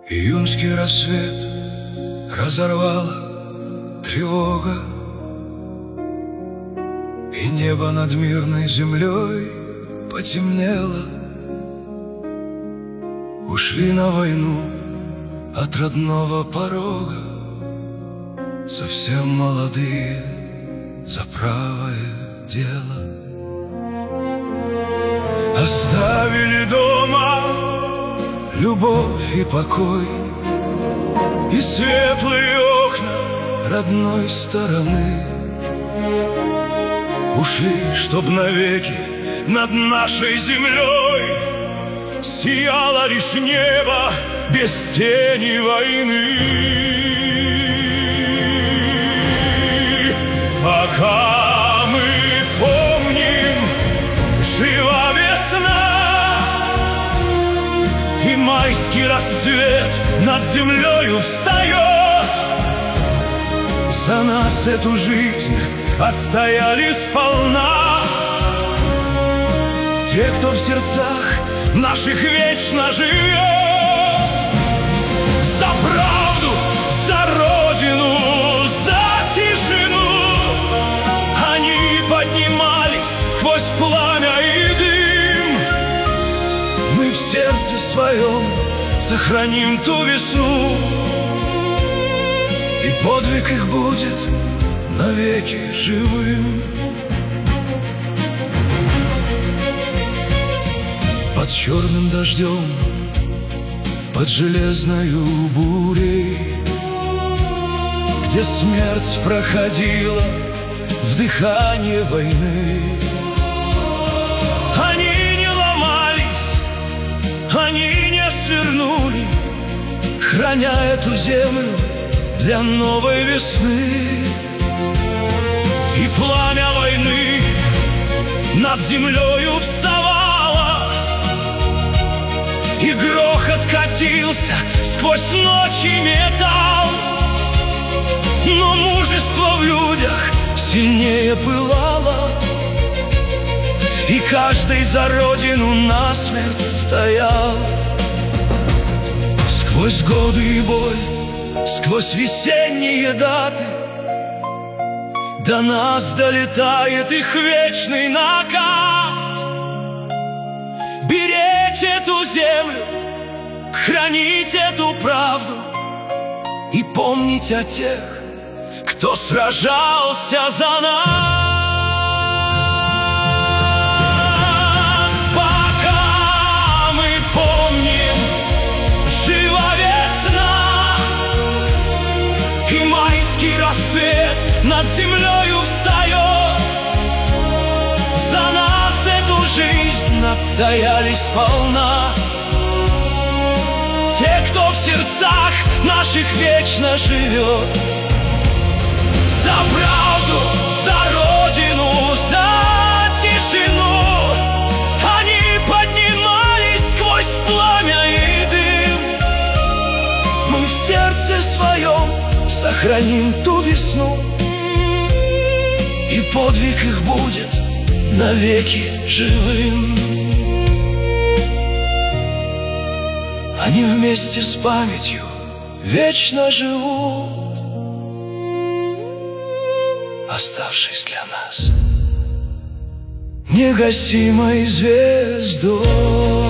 Июньский рассвет разорвала тревога, и небо над мирной землей потемнело. Ушли на войну от родного порога совсем молодые за правое дело. Оставили дома любовь и покой, и светлые окна родной стороны. Ушли, чтоб навеки над нашей землей сияло лишь небо без тени войны. Пока мы помним, жива весна, и майский рассвет над землею встает. За нас эту жизнь отстояли сполна те, кто в сердцах наших вечно живет. За правду, за родину, за тишину они поднимались сквозь пламя и дым. Мы в сердце своем сохраним ту весну, и подвиг их будет навеки живым. Под черным дождем, под железною бурей, где смерть проходила в дыхании войны, они не ломались, они не свернули, храня эту землю для новой весны. И пламя войны над землею вставало, и грохот катился сквозь ночи металл. Но мужество в людях сильнее пылало, и каждый за родину насмерть стоял. Сквозь годы и боль, сквозь весенние даты до нас долетает их вечный наказ: беречь эту землю, хранить эту правду и помнить о тех, кто сражался за нас. Пока мы помним, жива весна, и майский рассвет над землею встает. За нас эту жизнь отстояли сполна те, кто в сердцах наших вечно живет. За правду, за родину, за тишину они поднимались сквозь пламя и дым. Мы в сердце своем сохраним ту весну, и подвиг их будет навеки живым. Они вместе с памятью вечно живут, оставшись для нас негасимой звездой.